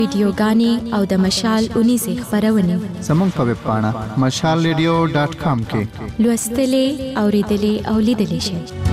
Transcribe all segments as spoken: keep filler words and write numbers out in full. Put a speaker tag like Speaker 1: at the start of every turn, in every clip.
Speaker 1: ویډیوګانې او د مشال اونیزې خپرونې
Speaker 2: زموږ په ویب پاڼه مشال ریډیو ډاټ کام کې
Speaker 1: لوستلې، اوریدلې او لیدلې شئ.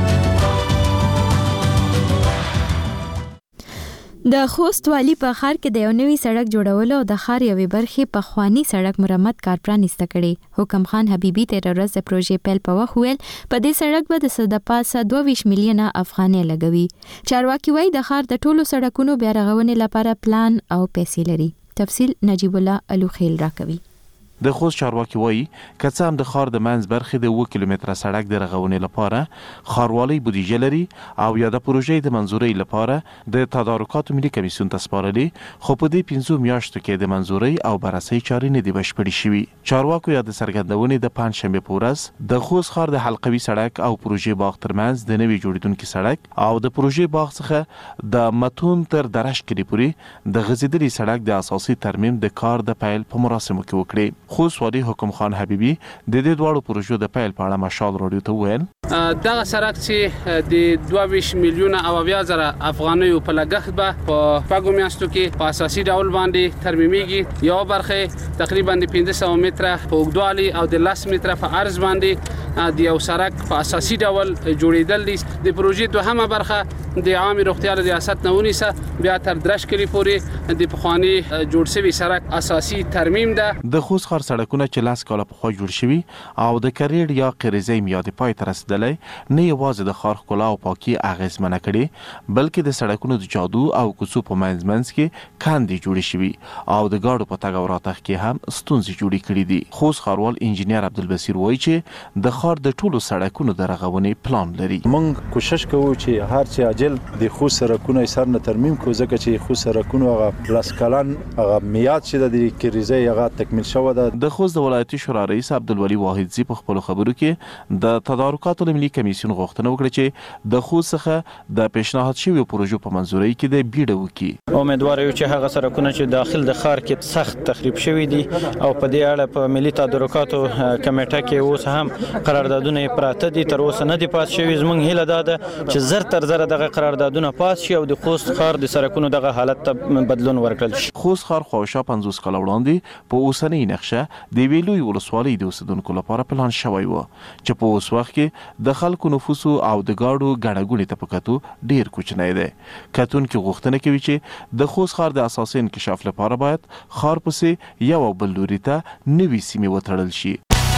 Speaker 1: د خوست والي په ښار کې د یو نوي سړک جوړولو او د ښار یوې برخې پخواني سړک مرمت کار پرانیسته کړي. حکم خان حبیبي تېره ورځ د پروژې پیل په وخت ویل په دې سړک به د څه د پاسه دوه ویشت میلیونه افغانۍ لګوي. چارواکي وایي د ښار د ټولو سړکونو بیا رغونې لپاره پلان او پیسې لري. تفصیل نجیب الله الوخیل راکوي.
Speaker 3: د خوست چارواکي وایي که څه هم د ښار د منځ برخې د اووه کیلومتره سړک د رغونې لپاره ښاروالۍ بودیجه لري او یا د پروژې د منظورۍ لپاره د تدارکاتو ملي کمیسیون ته سپارلې، خو په دې پنځو میاشتو کې د منظورۍ او بررسۍ چارې نه دي بشپړې شوي. چارواکو یا د څرګندونې د پنجشنبې په ورځ د خوست ښار د حلقوي سړک او پروژې باغ ترمنځ د نوي جوړېدونکي سړک او د پروژې باغ څخه د متون تر درش کلي پورې د غځېدلي سړک د اساسي ترمیم د کار د پیل په مراسمو کې وکړي. خوست والي حکم خان حبیبي د دې دواړو پروژو د پیل په اړه مشال راډیو ته وویل
Speaker 4: دغه سړک چې د دوه ویشت میلیونه او اویا زره افغانیو په لګښت به په شپږو میاشتو کې په اساسي ډول باندې ترمیمېږي. یو برخه تقریبا د پنځه سوه متره په اوږدوالي او د لس متره په عرض باندې د یو سړک په اساسي ډول جوړېدل دي. د پروژې دوهمه برخه د عامه روغتیا ریاست نه ونیسه بیا تر درش کلي پورې د پخواني جوړ شوي سړک اساسي ترمیم ده.
Speaker 3: د خوست ښار سړکونه چې لاس کاله پخوا جوړ شوي او د کریډ یا قریزې میادې پای ته رسېدلی نه یوازې د ښار ښکلا او پاکي اغېزمنه کړي بلکې د سړکونو د جادو او کوڅو په منځ منځ کې کندې جوړې شوي او د ګاډو په تګ او راتګ کې هم ستونزې جوړې کړي دي. خوست ښاروال انجینیر عبدالبصیر وایي چې د ښار د ټولو سړکونو د رغونې پلان لري.
Speaker 5: موږ کوشش کوو چې هر څه عاجل د خوست سړکونه سر نه ترمیم کړو ځکه چې خوست سړکونو هغه لاس کلن هغه میاد چې د کریزې هغه تکمیل شوی ده.
Speaker 3: د خوست د ولایتي شورا رئیس عبدالولي واحدزي په خپلو خبرو کې د تدارکاتو له ملي کمیسیون غوښتنه وکړه چې د خوست څخه د پیشنهاد شویو پروژو په منظورۍ کې د بیړه وکړي.
Speaker 6: امیدوار یو چې هغه سړکونه چې داخل د ښار کې سخت تخریب شوي دي او په دې اړه په ملي تدارکاتو کمیټه کې اوس هم قراردادونه پراته دي تر اوسه نه دي پاس شوي. زموږ هیله دا ده چې زر تر زره دغه قراردادونه پاس شي او د خوست ښار د سړکونو دغه حالت ته بدلون ورکړل شي.
Speaker 3: خوست ښار خواوشا پنځوس کاله وړاندې په اوسنۍ نقشه د یوې لویې ولسوالۍ د اوسېدونکو لپاره پلان شوی و چې په اوس وخت کې د خلکو نفوسو او د ګاډو ګڼه ګوڼې ته په کتو ډېر کوچنی دی. کتونکي غوښتنه کوي چې د خوست ښار د اساسي انکشاف لپاره باید ښار پسې یو او بل لوري ته نوې سیمې وتړل شي.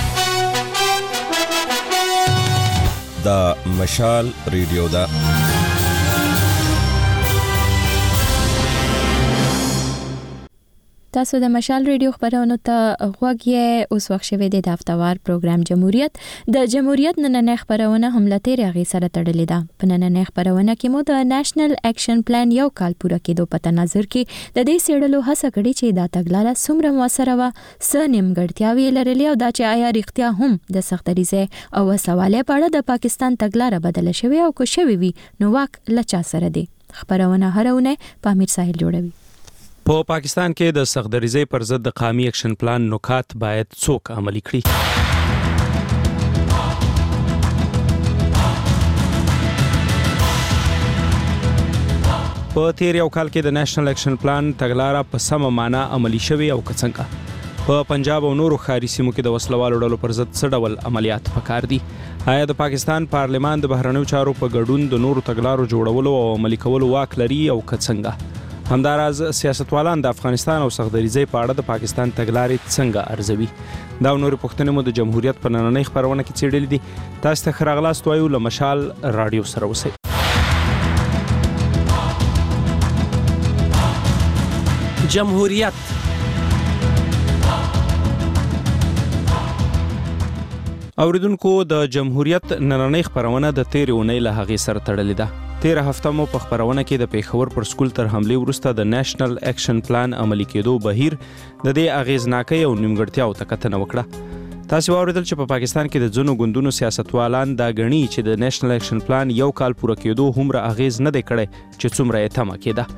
Speaker 7: دا مشال ریډیو ده.
Speaker 1: تاسو د مشال ریډیو خبرونو ته غوږ یې. اوس وخت شوی دی د هفتهوار پروګرام جمهوریت. د جمهوریت نننۍ خبرونه هم له تېرې هغې سره تړلې ده. په نننۍ خبرونه کې مو د نیشنل اکشن پلان یو کال پوره کېدو په تناظر کې د دې څېړلو هڅه کړې چې دا تګلاره څومره مؤثره وه، څه نیمګړتیاوې یې لرلې او دا چې آیا رښتیا هم د سختدریځۍ او وسوالۍ په اړه د پاکستان تګلاره بدله شوې او که شوې وي نو واک له چا سره دی. خبرونه هره اونۍ په امیر ساحل جوړوي.
Speaker 8: په پاکستان کې د سختدریځۍ پر ضد د قومي اکشن پلان نکات باید څوک عملي کړي. په تیر یو کال کې د نیشنل اکشن پلان تګلاره په سمه معنا عملي شوې او که څنګه په پنجاب او نورو ښاري سیمو کې د وسلوالو ډلو پر ضد څه ډول عملیات پکار دي؟ آیا د پاکستان پارلمان د بهرنیو چارو په ګډون د نورو تګلارو جوړولو او عملي کولو واک لري او که څنګه؟ همداراز سیاستوالان د افغانستان او سختدریځۍ په اړه د پاکستان تګلارې څنګه ارزوي؟ دا نورې پوښتنې مو د جمهوریت په نننۍ خپرونه کې څېړلې دي. تاسو ته ښه راغلاست وایو له مشال راډیو سره اوسئ.
Speaker 9: جمهوریت
Speaker 8: اوریدونکو د جمهوریت نننۍ خپرونه د تېرې اونۍ له هغې سره تړلې ده. تیره هفته مو په خبرونه کې د پیښور پر سکول تر حملې وروسته د نیشنل اکشن پلان عملي کېدو بهیر د دې اغېزناکۍ او نیمګړتیاوو ته کتنه وکړه. تاسو واوریدل چې په پاکستان کې د ځینو ګوندونو سیاستوالان دا ګڼي چې د نیشنل اکشن پلان یو کال پوره کېدو هومره اغېز نه دی کړی چې څومره یې تمه کېده.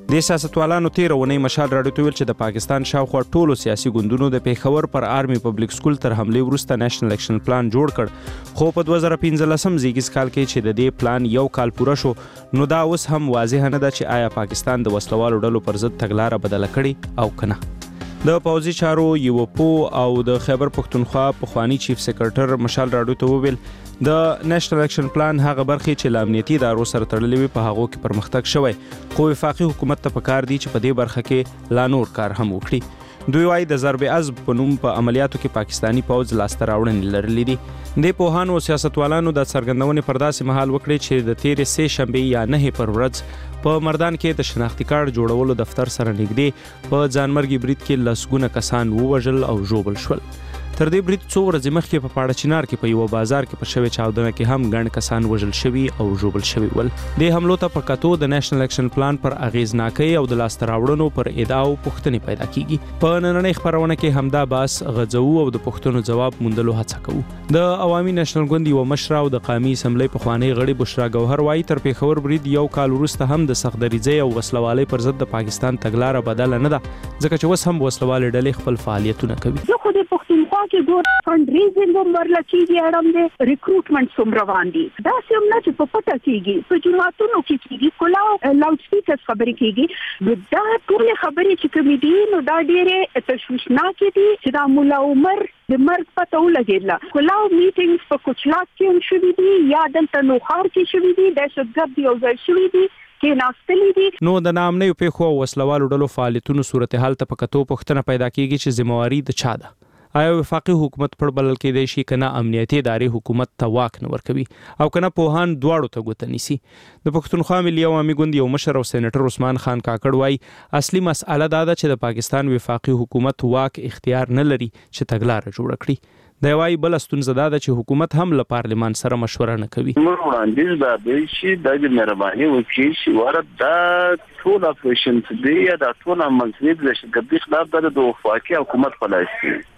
Speaker 8: د سیاستوالانو تیر ونی مشال راډیو ته ویل چې د پاکستان شاوخوا ټولو سیاسي ګوندونو د پیښور پر آرمي پبلک سکول تر حمله وروسته نېشنل اکشن پلان جوړ کړ، خو په دوه زره پنځلسم زیږیز کال کې چې د دې پلان یو کال پوره شو، نو دا اوس هم واضح نه ده چې آیا پاکستان د وسلوالو ډلو پر ضد تګلاره بدله کړي او کنه. د پوځي چارو یو پو او د خیبر پښتونخوا پخوانی چیف سیکرټر مشال راډیو ته وویل د نېشنل اکشن پلان هغه برخې چې له امنیتي ادارو سره تړلې وي په هغو کې پرمختګ شوی، خو وفاقي حکومت ته پکار دی چې په دې برخه کې لا نور کار هم وکړي. دوی وايي د ضرب عزب په نوم په عملیاتو کې پاکستانی پوځ لاسته راوړنې لرلې دي. د پوهانو او سیاستوالانو د څرګندونې پر داسې مهال وکړي چې د تیرې سې شنبې یا نه پر ورځ په مردان کې د شناختی کارت جوړولو دفتر سره نږدې په ځانمرګي برید کې لسګونه کسان ووژل او ژوبل شول. تر دې برید څو ورځې مخکې په پاړه چنار کې په یو بازار کې په شوې چاودنه کې هم ګڼ کسان وژل شوي او ژوبل شوي ول. د حملو ته په کتو د نېشنل اکشن پلان پر اغیزناکۍ او د لاسته راوړنو پر ادعاو پوښتنې پیدا کیږي. په نننۍ خپرونه کې همدا باس غځو او د پوښتنو ځواب موندلو هڅه کوو. د عوامي نېشنل ګوند یو مشر او د قومي اسمبلی پخوانی غړي بشرا ګوهر وايي تر پیښور برید یو کال وروسته هم د سختدریځۍ او وسلوالۍ پر ضد د پاکستان تګلاره بدله نه ده، ځکه چې اوس هم وسلوالې ډلې خپل فعالیتونه کوي.
Speaker 10: زه خو د پښتونخوا کې ګور فند ریزینګ هم ورله کېږي، اړم دی ریکروټمنټ هم روان دي. داسې هم نه چې په پټه کېږي، په جوماتونو کې کېږي، کلاو لاوډ سپیکرز خبرې کېږي. نو دا ټولې خبرې چې کومې دي نو دا ډېرې تشویشناکې دي چې دا ملا عمر د مرګ پته ولګېدله. کلاو میټینګز په کوچلاک کې هم شوي دي یا دلته نوښار کې شوي دي، دهشتګرد یو ځای شوي دي کې ناستلي دي.
Speaker 8: نو د ناامنیو پیښو او وسلوالو ډلو فعالیتونو صورتحال ته په کتو پوښتنه پیدا کیږي چې ذمہواري د چا ده؟ آیا وفاقي حکومت پر بلل کېدای شي کنه امنیتي ادارې حکومت ته واک نه ورکوي او کنه پوهان دواړو ته ګوته نیسي؟ د پښتونخوا ملي عوامي ګوند یو مشر او سېنیټر عثمان خان کاکړ وايي اصلي مسأله دا ده چې د پاکستان وفاقي حکومت واک اختیار نه لري چې تګلاره جوړه کړي. دا وايي بل ستونزه ده چې حکومت هم له پارلمان سره مشوره نه کوي.
Speaker 11: موږ وړاندیز دا دی چې د مهرباني وکړي چې ورته دا ټول اپریشن دی یا دا ټول عملیات د شګردي خلاف د وفاقي حکومت په لاس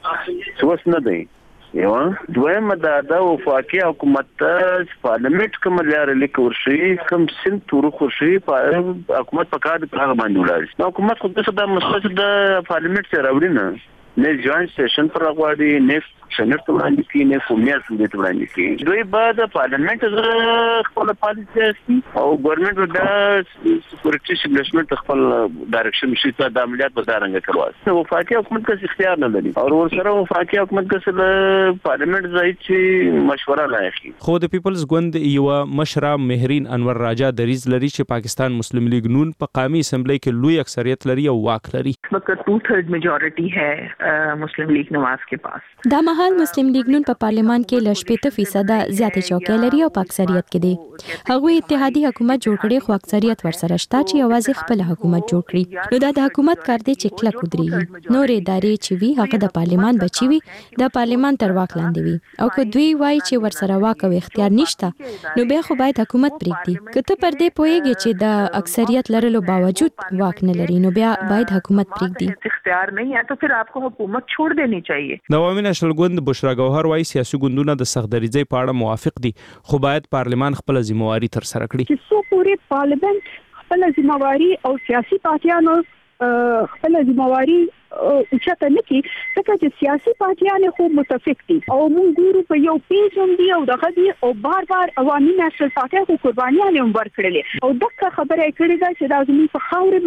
Speaker 11: کې څه وس نه دی. یو دویم دا د وفاقي حکومت ته پارلیمنت کوم لار لیکور شي کوم سن تور خو شي په حکومت په کار په باندې ولاړ. حکومت خو د مسله د پارلیمنت سره راوړي نه نه جوائنٹ سیشن پر راغواړي نه سېنات ته وړاندې کړي نه قومي اسمبلی ته وړاندې کړي. دوی بعد پارلیمنت سره خپل پالیسي او ګورنمنت د سکیورټي سټیبلیشمنت خپل ډایرکشن شي ته د عملیات په دارنګ کړوا. نو وفاقي حکومت کې اختیار نه لري او ورسره وفاقي حکومت کې سره پارلیمنت ځای چې مشوره نه اخلي.
Speaker 8: خو د پیپلز ګوند یو مشره مهرین انور راجا دریز لري چې پاکستان مسلم لیگ نون په قومي اسمبلی کې لوی اکثریت لري او واک لري.
Speaker 12: مګر ټو تھرڈ میجورټي ہے مسلم لیگ نواز کے پاس.
Speaker 1: دا مهال مسلم لیگ نون په پارلیمان کې ل شپږ فیصد زیاتې چوکۍ لري او په اکثریت کې دي. هغه اتحادي حکومت جوړ کړي خو اکثریت ورسره شته چې یوازې خپل حکومت جوړ کړي. نو دا د حکومت کار دی چې کلک ودرېږي. نور ادارې چې وي هغه د پارلیمان بچي وي، د پارلیمان تر واک لاندې وي. او که دوی وایي چې ورسره واک او اختیار نشته نو بیا خو باید حکومت پرېږدي. که ته پر دې پوهېږي چې د اکثریت لرلو باوجود واک نه لري نو بیا باید حکومت پرېږدي.
Speaker 12: اختیار نہیں ہے تو پھر آپ کو حکومت چھوڑ دینی چاہیے.
Speaker 8: د عوامي نېشنل ګوند بشرا ګوهر وايي سیاسي ګوندونه د سختدریځۍ په اړه موافق دي خو باید پارلمان خپل ذمہواري تر سره کړي.
Speaker 10: چې څو پورې پارلیمنت خپل ذمہواري او سیاسي پارټیانو خپل ذمہواري اوچته نه کی ځکه چې سیاسي پارټیان خو متفق دي او موږ ګورو په یو پیج هم دي او دغه دي او بار بار عوامي نېشنل پارټي خو قربانيان هم ورکړلې او دغه خبره کړې ده چې دا زموږ په خاور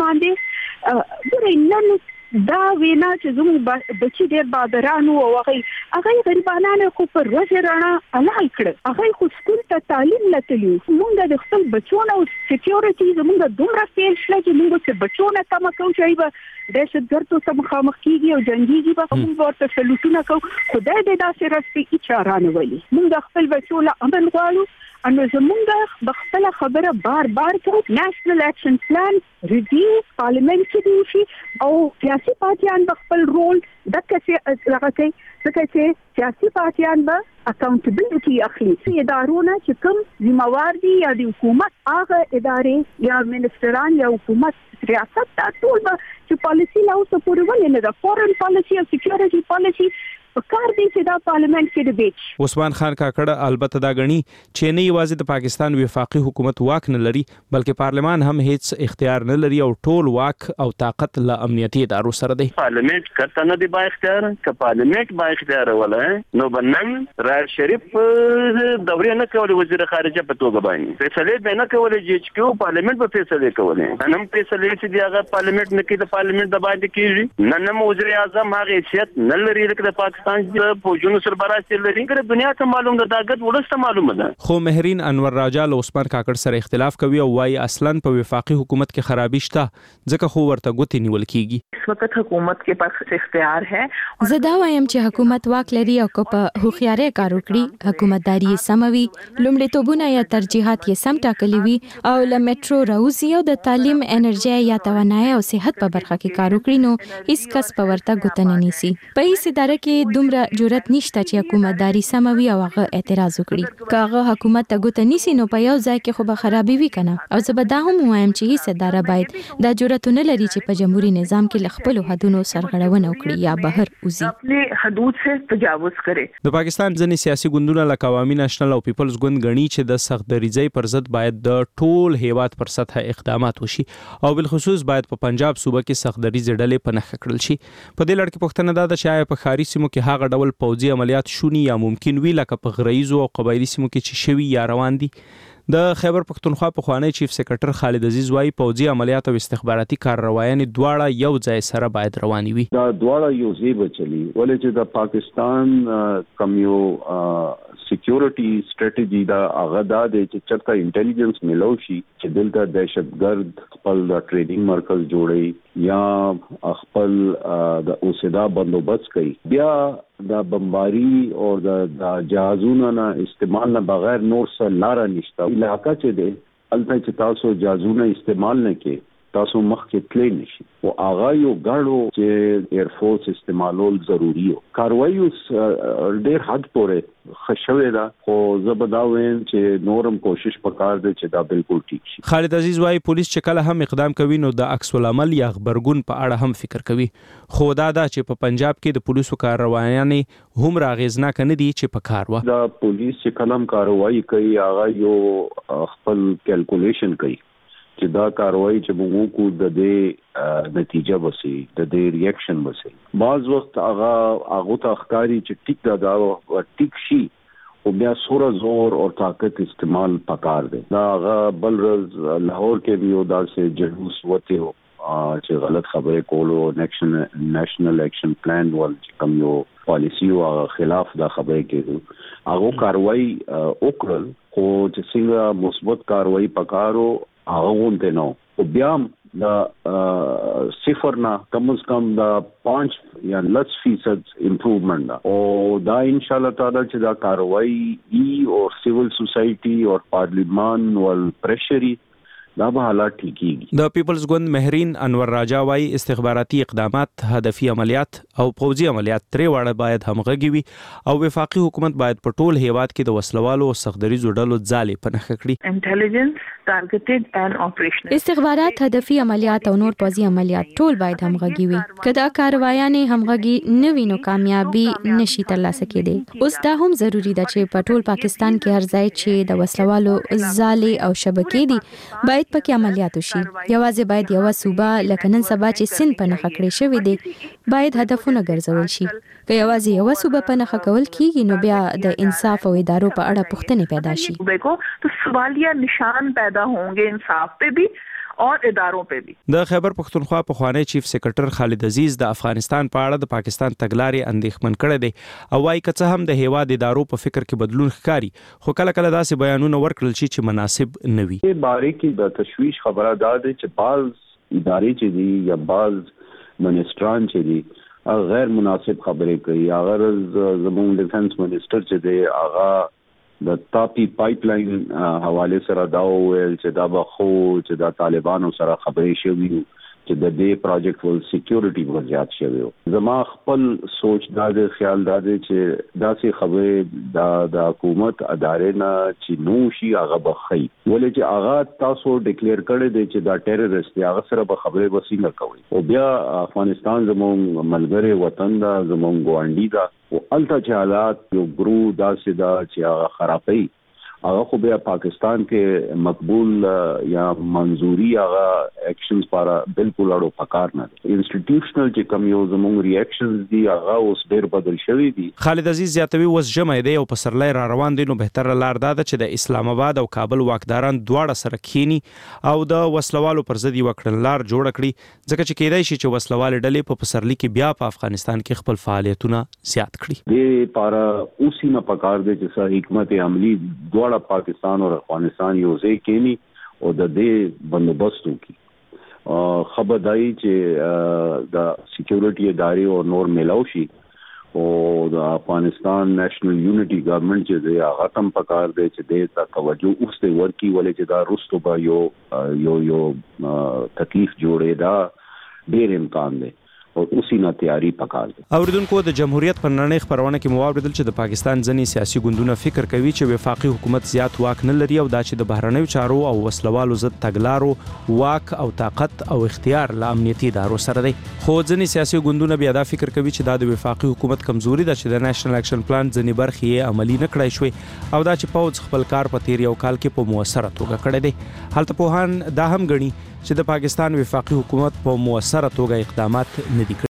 Speaker 10: باندې ګورې نن دا وینا چې زموږ بچي ډېر بادرانو او هغه هغه غریبانانو خو پر ورځ رڼا حلال کړ. هغه خو سکول ته تعلیم لتلی. موږ د خپل بچونو سکیورټي زموږ دومره فیل شله چې موږ چې بچونه کم کوو چې به دهشتګردو سره مخامخ کیږي او جنگيږي به موږ ورته سلوټونه کوو. خدای دې داسې راسي چې رانه ولي. موږ خپل بچو له امن غواړو. انو زمونږ بخپل خبره بار بار کوي. نېشنل اکشن پلان ریویو پارلیمنت کې دی شي او سیاسي پارټیان بخپل رول دغه څه هغه کوي ځکه چې سیاسي پارټیان به اکاونټیبلټي اخلي. ادارونه چې کوم ذمہوار دي یا د حکومت هغه ادارې یا منسټران یا حکومت ریاست دا ټول به چې پالیسي لا اوسه پورې ولې نه ده. فورن پالیسي او سکیورټي پالیسي په کار دي چې دا پارلیمنت کې ډیبیټ.
Speaker 8: عثمان خان کاکړ البته دا غني چې نه یوازې د پاکستان وفاقي حکومت واک نه لري بلکې پارلمان هم هیڅ اختیار نه لري او ټول واک او طاقت له امنیتي ادارو سره دی.
Speaker 11: پارلیمنت کته نه دی با اختیار ک پارلیمنت با اختیار ولای نو بنن راز شریف دورې نه کولې وزیر خارجه په توګه باندې فیصله به نه کولې چې کیو پارلیمنت په فیصله کولې نن فیصله چې دی هغه پارلیمنت نه کې د پارلیمنت د باندې کیږي نن نن وزیر اعظم هغه حیثیت نه لري لکه د پاکستان د فوجونو سربراهي لري ګره دنیا ته معلوم ده داګت ولسته معلومه ده.
Speaker 8: خو مهرین انور راجا له عثمان کاکړ سره اختلاف کوي او وايي اصلا په وفاقي حکومت کې خرابي شته ځکه خو ورته ګوتې نیول کیږي.
Speaker 12: اس وخت حکومت کې پاس اختیار ہے.
Speaker 1: زه دا وایم چې حکومت واک لري او کو په هوښیارۍ کار وکړي حکومتداري سموي لومړیتوبونه یا ترجیحات یې سم ټاکلي وي او له میټرو راوځي او د تعلیم انرژي یا توانایي او صحت په برخه کې کار وکړي نو هیڅ کس په ورته ګوته نه نیسي. په هیڅ اداره کې دومره جرأت نشته چې حکومتداري سموي او هغه اعتراض وکړي. که هغه حکومت ته ګوته نیسي نو په یو ځای کې خو به خرابي وي کنه. او زه به دا هم وایم چې هیڅ اداره باید دا جرأت نه لري چې په جمهوریت نظام کې خپل حدودو سرغړونه وکړي یا بهر وځي.
Speaker 12: خپل حدود څخه تجاوز کړي.
Speaker 8: د پاکستان ځینې سیاسي ګوندونه لکه عوامي نېشنل او پیپلز ګوند غني چې د سخت دریځۍ پر ضد باید د ټول هیواد پر سطح اقدامات وشي او بالخصوص باید په پنجاب صوبه کې سخت دریځې ډلې په نښه کړل شي. په دې لړ کې پوښتنه ده چې آیا په ښاري سیمو کې هغه ډول پوځي عملیات شوني یا ممکن وي لکه په غرایزو او قبایلي سیمو کې چې شوي یا روان دي. د خیبر پختونخوا پخوانی چیف سیکرټر خالد عزیز وايي پوځي عملیات او استخباراتي کارروایانې دواړه یو ځای سره باید رواني وي.
Speaker 13: دا دواړه یو ځای به چلی ولې چې د پاکستان کم یو سکیورټي سټریټجی دا هغه دا چې چرته انټيليجنس ملو شي چې دلته دهشتګرد خپل د ټریډینګ مرکز جوړي یا خپل د اوسدا بندوبست کوي بیا دا بمباری او د جهازونو نه استعمال نه بغیر نور څه لار نشته. علاقہ چې دی البته چې تاسو جهازونه استعمال نه کوي تاسو مخکې تللی نشي او هغه یو ګاډو چې ایر فورس استعمالول ضروری و. کاروایی اوس ډېر حد پورې خښوي دا خو زه به دا وایم چې نورم کوشش وکړ دي چې دا بالکل ټیک شي.
Speaker 8: خالد عزیز وايي پولیس چې کله هم اقدام کوي نو د عکس العمل یا خبرګون په اړه هم فکر کوي. خو دا دا چې په پنجاب کې د پولیسو کارروایانې هم راغیزناک نه دي چې په کار و.
Speaker 13: دا پولیس چې کلم کاروایی کوي هغه یو خپل کیلکولیشن کوي چې دا کاروایی چې موږ کو د دې نتیجه وسی د دې ریاکشن وسی. بعض وخت هغه هغه ته ښکاری چې ټیک دا دا ټیک شي او بیا سوره زور او طاقت استعمال پکار دی. دا هغه بلرز لاهور کې یو داسې جلوس وته و چې غلط خبره کولو نېشنل نېشنل اکشن پلان ول کوم یو پالیسی او خلاف دا خبره کېدو هغه کاروایی وکړل خو چې څنګه مثبت کاروایی پکارو هغه ونته نو او بیا د صفر نه کم از کم د پانچ یا لس فیصد امپروومنٹ او دا ان شاء الله تعالی چې دا کاروایی ای او سیول سوسایټي او پارلیمان ول پریشری دا به حالات ټیکيږي.
Speaker 8: د پیپلز ګوند مهرین انور راجا وايي استخباراتي اقدامات هدفي عملیات او پوځي عملیات ترې واړه باید همغږي وي او وفاقي حکومت باید په ټول هیواد کې د وسلوالو او سختدریزو ډلو ځالې په نښه کړي.
Speaker 12: انټيليجنس ټارګټډ اند اپریشنل
Speaker 1: استخبارات هدفي عملیات او نور پوځي عملیات ټول باید همغږي وي. کدا کاروایانې همغږي نه وي نو کامیابی نشي ترلاسه کېدی. اوس دا هم ضروری ده چې په ټول پاکستان کې هر ځای چې د وسلوالو ځالې او شبکې دي باید پکې عملیات وشي. یوازې باید یو صوبه لکه نن سبا چې سند په نښه کړی شوی دی باید هدفونه ګرځول شي. که یوازې یو صوبه په نښه کول کیږي نو بیا د انصاف او ادارو په اړه پوښتنې پیدا شي.
Speaker 12: تو سوالیہ نشان پیدا ہوں گے انصاف پہ بھی اور اداروں په بھی.
Speaker 8: د خیبر پختونخوا پخوانی چیف سیکرټر خالد عزیز د افغانستان په اړه د پاکستان تګلارې اندېښمن کړی دی او وايي که څه هم د هیواد ادارو په فکر کې بدلون ښکاري خو کله کله داسې بیانونه ورکړل شي چې مناسب نه وي.
Speaker 13: په باره کې د تشویش خبره ده چې بعض ادارې چې دي یا بعض منسټران چې دي غیر مناسب خبرې کوي. اگر زموږ ډیفنس منسټر چې دی هغه د تاپی پایپ لاین حواله سره دا ویل چې دا به خو چې د طالبانو سره خبرې شوې چې د دې پروجیکټ ول سکیورټي ور زیات شوی. زما خپل سوچ دا د خیال دا دی چې داسې خبرې دا د حکومت ادارې نه چې نو شي هغه بخي ولې چې هغه تاسو ډیکلیئر کړی دی چې دا ټیرریست دی هغه سره به خبرې وسینګ کوي او بیا افغانستان زموږ ملګری وطن دا زموږ ګوانډي دا او الته چې حالات یو ګرو داسې دا چې هغه خرابي هغه خو بیا پاکستان کې مقبول یا منظوري هغه اکشنز لپاره بالکل اړو پکار نه دي. انسټیټیوشنل چې کوم یو زموږ ریاکشنز دي هغه اوس ډېر بدل شوی دي.
Speaker 8: خالد عزیز زیاتوي وس جمع دی او په سرلای را روان دي نو بهتره لار ده چې د اسلام آباد او کابل واکداران دواړه سره کینی او د وسلوالو پر ضد یو کړنلار جوړ کړي ځکه چې کېدای شي چې وسلوال ډلې په پسرلی کې بیا په افغانستان کې خپل فعالیتونه زیات کړي.
Speaker 13: د پارا اوسې نه پکار دي چې سره حکمت عملی دواړه پاکستان او افغانستان یو ځای کېنی او د دې بندوبست وکړي. خبرداري چې د سکیورټي ادارې او نور ملاو شي او د افغانستان نېشنل یونټي ګورنمنت چې دی هغه تم پکار دی چې د تا توجه اوسته ورکی ولې چې دا روستو به یو یو یو تکلیف جوړې دا ډېر امکان دی او اوسې نه تیاری پکار دي.
Speaker 8: اوریدونکو د جمهوریت پر نړۍ خبرونه کې مواردل چې د پاکستان ځنی سیاسي ګوندونه فکر کوي چې وفاقي حکومت زیات واک نه لري او دا چې د بهرنیو چارو او وسلوالو ضد تګلارو واک او طاقت او اختیار له امنیتي ادارو سره دی. خو ځنی سیاسي ګوندونه بیا دا فکر کوي چې دا د وفاقي حکومت کمزوري ده چې د نېشنل اکشن پلان ځنی برخې یې عملی نه کړای شوې او دا چې پوز خپل کار په تیر یو کال کې په موثره توګه کړی دی. هلته پوهان دا هم غني چې د پاکستان وفاقي حکومت په موثره توګه اقدامات نه